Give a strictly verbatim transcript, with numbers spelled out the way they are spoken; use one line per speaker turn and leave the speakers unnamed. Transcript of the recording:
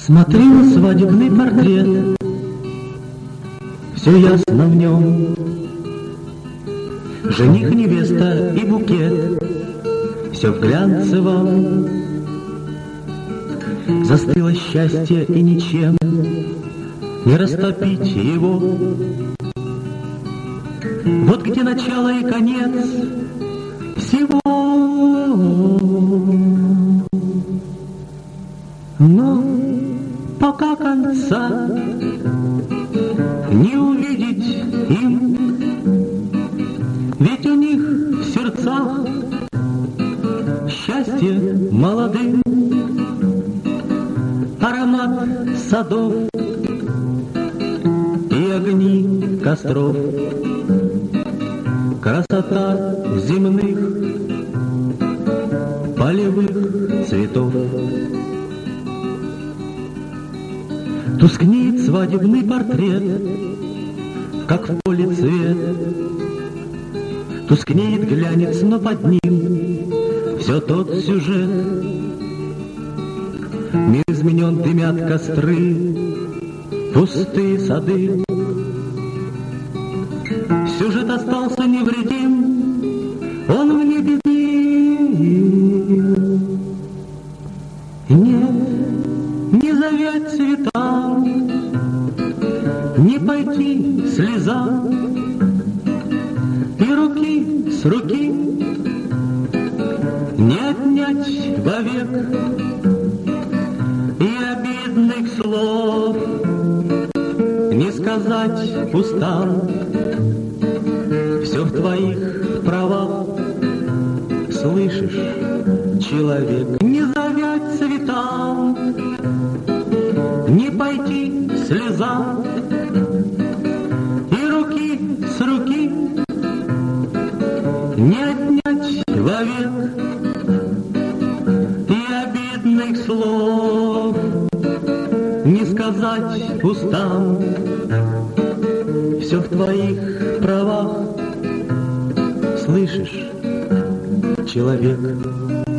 Смотрю свадебный портрет, все ясно в нем. Жених, невеста и букет, все в глянцевом. Застыло счастье и ничем не растопить его. Вот где начало и конец всего. Но пока конца не увидеть им, ведь у них в сердцах счастье молодым, аромат садов и огни костров, красота земных полевых цветов. Тускнеет свадебный портрет, как в поле цвет. Тускнеет глянец, но под ним все тот сюжет. Мир изменен, дымят костры, пустые сады. Сюжет остался невредим, он в небе мир. Нет, не завять цветам, не пойти слезам, и руки с руки не отнять вовек, и обидных слов не сказать устам. Все в твоих правах, слышишь, человек, не завять цветам, не пойти слезам, и руки с руки не отнять вовек, и обидных слов не сказать устам. Все в твоих правах, слышишь, человек.